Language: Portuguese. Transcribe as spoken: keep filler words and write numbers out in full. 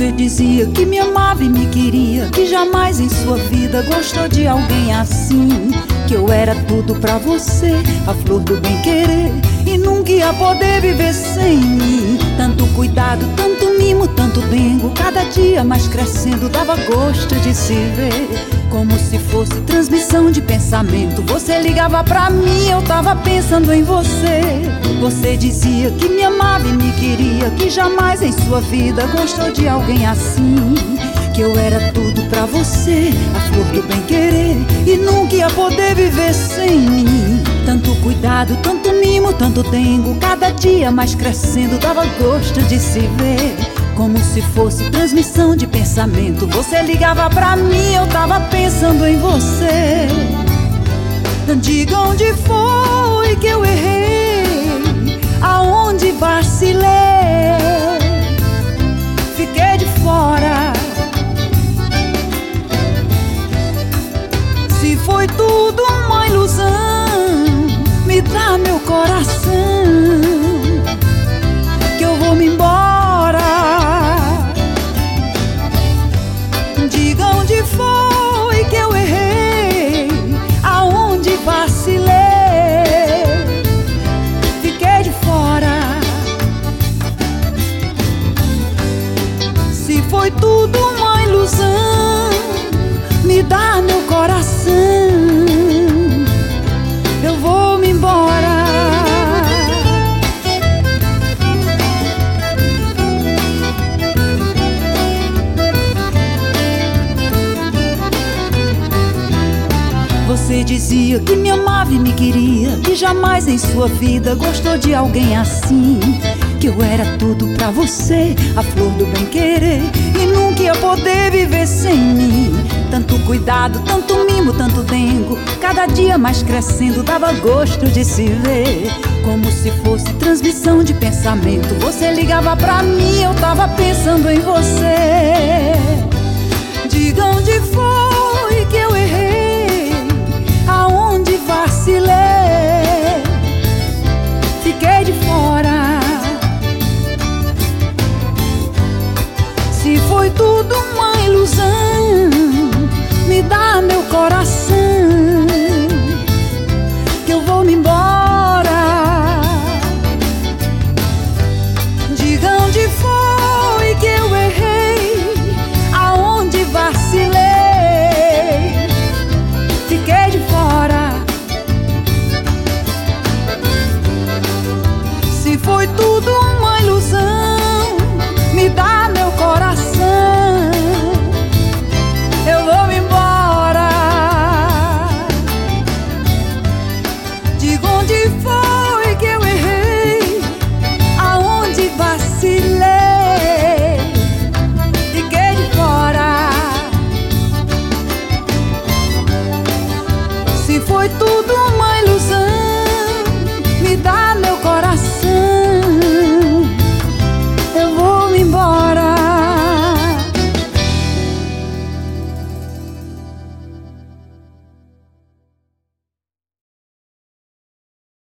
Você dizia que me amava e me queria, que jamais em sua vida gostou de alguém assim. Que eu era tudo pra você, a flor do bem-querer, e nunca ia poder viver sem mim. Tanto cuidado, tanto mimo, tanto dengo, cada dia mais crescendo dava gosto de se ver. Como se fosse transmissão de pensamento, você ligava pra mim, eu tava pensando em você. Você dizia que me amava e me queria, que jamais em sua vida gostou de alguém assim. Que eu era tudo pra você, a flor do bem-querer, e nunca ia poder viver sem mim. Tanto cuidado, tanto mimo, tanto dengo, cada dia mais crescendo dava gosto de se ver. Como se fosse transmissão de pensamento, você ligava pra mim, eu tava pensando em você. Diga onde foi que eu errei, aonde vacilei, fiquei de fora. Se foi tudo uma ilusão, me dá meu coração, que eu vou me embora. Diga onde foi que eu errei, aonde vacilei, fiquei de fora. Se foi tudo uma ilusão, me dá meu coração, eu vou me embora. Você dizia que me amava e me queria, que jamais em sua vida gostou de alguém assim. Que eu era tudo pra você, a flor do bem-querer, e nunca ia poder viver sem mim. Tanto cuidado, tanto mimo, tanto dengo, cada dia mais crescendo dava gosto de se ver. Como se fosse transmissão de pensamento, você ligava pra mim, eu tava pensando em você.